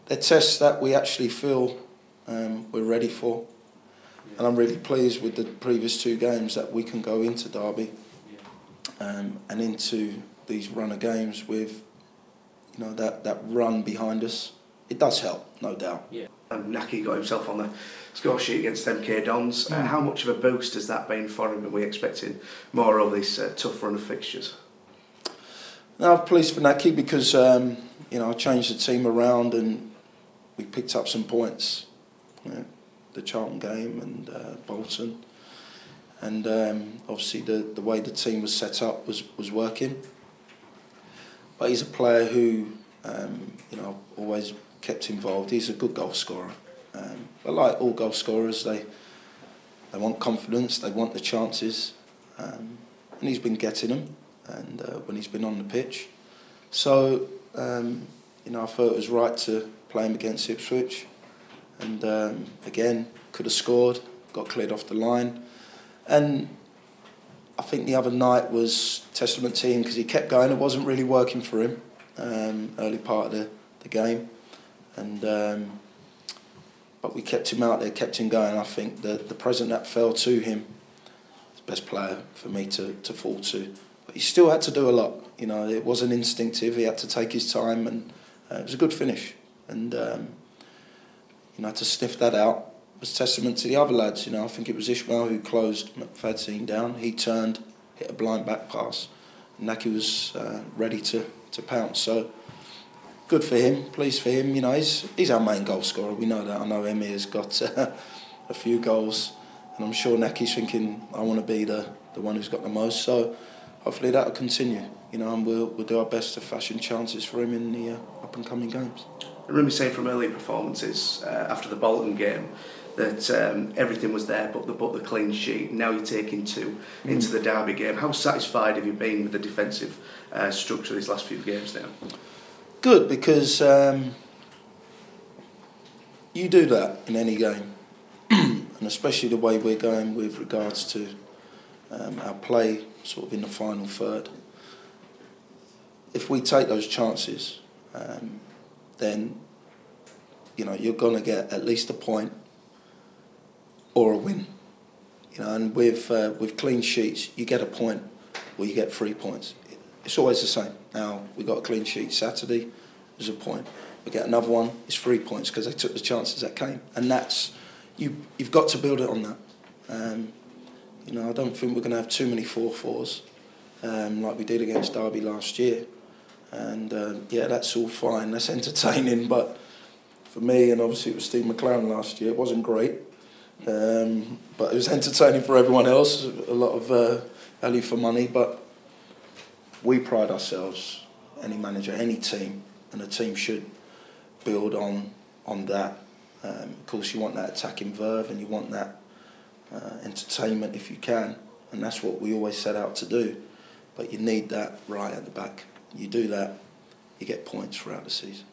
they're tests that we actually feel we're ready for. And I'm really pleased with the previous 2 games that we can go into Derby and into these run of games with, that run behind us. It does help, no doubt. Yeah. And Naki got himself on the score sheet against MK Dons. How much of a boost has that been for him? Are we expecting more over this tough run of fixtures? No, I'm pleased for Naki because I changed the team around and we picked up some points. The Charlton game and Bolton, and obviously the way the team was set up was working. But he's a player who I've always kept involved. He's a good goal scorer. But like all goal scorers, they want confidence, they want the chances, and he's been getting them. And when he's been on the pitch, so I thought it was right to play him against Ipswich. And again, could have scored, got cleared off the line. And I think the other night was testament to him because he kept going. It wasn't really working for him early part of the game. And but we kept him out there, kept him going. I think the present that fell to him, is the best player for me to fall to. But he still had to do a lot. It wasn't instinctive. He had to take his time, and it was a good finish. And to sniff that out was testament to the other lads. I think it was Ishmael who closed McFadzean down. He turned, hit a blind back pass, and Naki was ready to pounce. So good for him, pleased for him. He's our main goal scorer. We know that. I know Emmy has got a few goals, and I'm sure Naki's thinking, I want to be the one who's got the most. So hopefully that'll continue. And we'll do our best to fashion chances for him in the up and coming games. I remember saying from earlier performances after the Bolton game that everything was there but the clean sheet. Now you're taking 2 into the Derby game. How satisfied have you been with the defensive structure these last few games now? Good, because you do that in any game, and especially the way we're going with regards to our play sort of in the final third. If we take those chances, then you're going to get at least a point or a win. And with clean sheets, you get a point or you get 3 points. It's always the same. Now, we got a clean sheet Saturday, there's a point. We get another one, it's 3 points because they took the chances that came. And that's, you've got to build it on that. I don't think we're going to have too many 4-4s like we did against Derby last year. And that's all fine, that's entertaining, but for me, and obviously it was Steve McLaren last year, it wasn't great, but it was entertaining for everyone else, a lot of value for money. But we pride ourselves, any manager, any team, and a team should build on that. Of course, you want that attacking verve and you want that entertainment if you can, and that's what we always set out to do, but you need that right at the back. You do that, you get points throughout the season.